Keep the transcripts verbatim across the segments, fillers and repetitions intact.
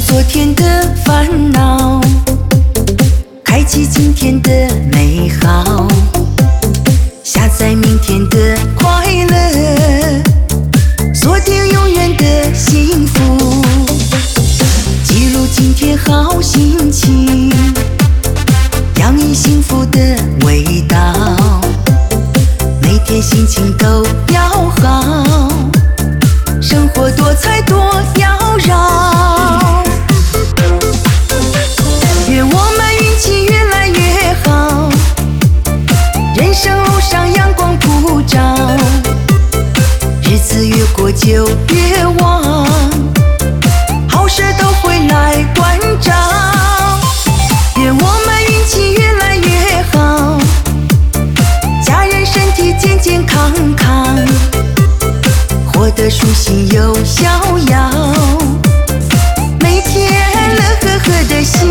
昨天的烦恼，开启今天的美好，下载明天的快乐，锁定永远的幸福，记录今天好心情，洋溢幸福的味道，每天心情都要好，生活多彩多妖娆，愿我们运气越来越好，人生路上阳光普照，日子越过就越旺，好事都会来关照，愿我们运气越来越好，家人身体健健康康，活得舒心又逍遥，每天乐呵呵的笑。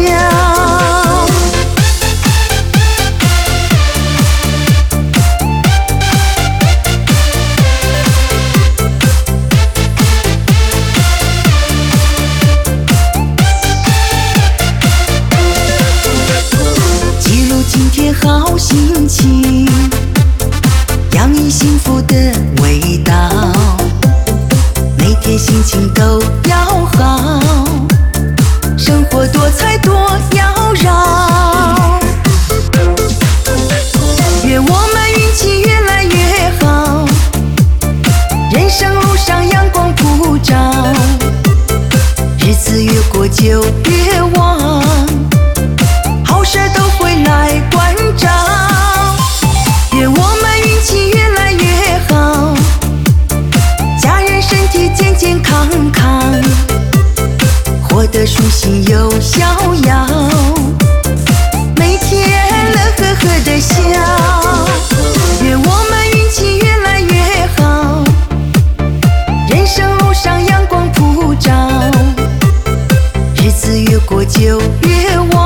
记录今天好心情，洋溢幸福的味道，每天心情都要好，生活多彩多妖娆，愿我们运气越来越好，人生路上阳光普照，日子越过就越旺，好事都会来关照，愿我们运气越来越好，家人身体健健康康，活得舒心又逍遥，每天乐呵呵的笑，愿我们运气越来越好，人生路上阳光普照，日子越过就越旺。